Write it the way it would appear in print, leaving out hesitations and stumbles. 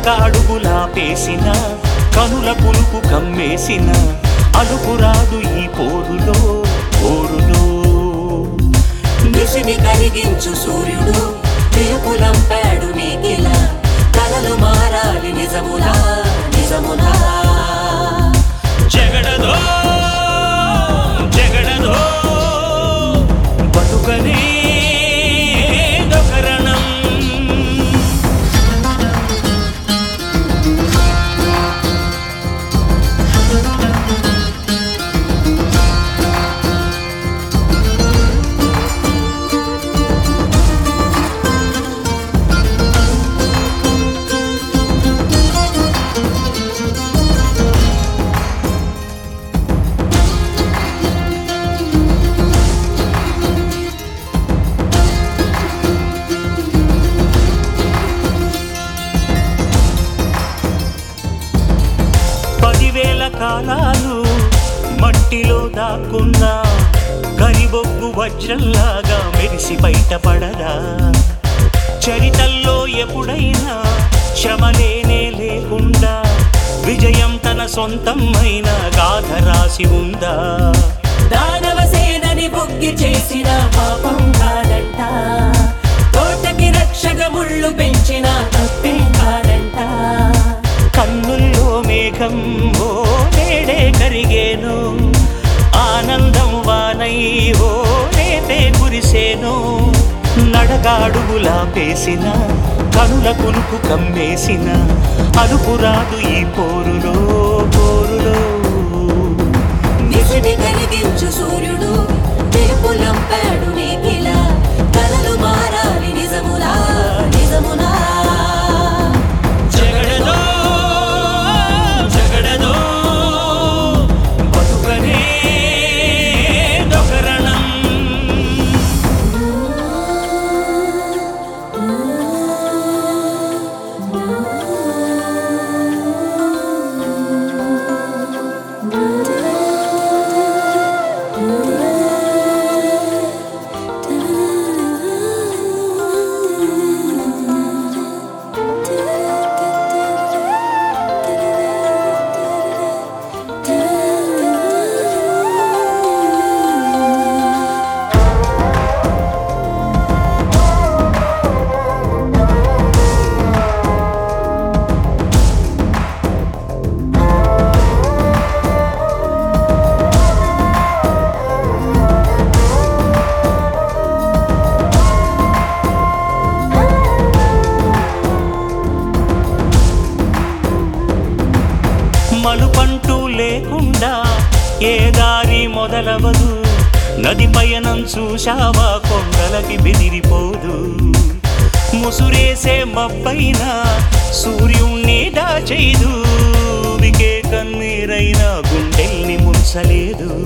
నడకాడుగులా పేసిన కనుల పులుపు కమ్మేసిన అలుపురాదు ఈ పోరులో పోరులో. నిశిని కలిగించు సూర్యుడు పిలుపులంపాడు నీకిలా కలలు మారాలి నిజములా నిజములా. జగడదో జగడదో బతుకనే దొకరణం. కాలాలు మట్టిలో దాక్కున్నా కరిబొగ్గు వజ్రంలాగా మెరిసి బయటపడరా. చరితల్లో ఎప్పుడైనా శ్రమలేనే లేకుండా విజయం తన సొంతమైన గాథ రాసి ఉందా. దానవ సేనని బొగ్గి చేసిన పాపం కాదంట, తోటకి రక్షక ముళ్ళు పెంచిన తప్పే కాదంట. కన్నుల్లో మేఘం ఓ నేడే కరిగేను, ఆనందం వానై ఓ రేపే కురిసేను. నడగాడుగులా పేసిన కనుల కునుకు కమ్మేసిన అలుపురాదు ఈ పోరులో పోరులో. నిశిని కలిగించు సూర్యుడు పిలుపులంపాడు నీకిలా కలలు మారాలి నిజములా నిజములా. జగడదో జగడదో బతుకనే దొకరణం. మలుపంటూ లేకుండా ఏ దారి మొదలవదు, నది పయనం చూశావా కొండలకి బెదిరిపోదు. ముసురేసే మబ్బైన సూర్యుణ్ణి దాచేదు, వికే కన్నీరైన గుండెల్ని ముంచలేదు.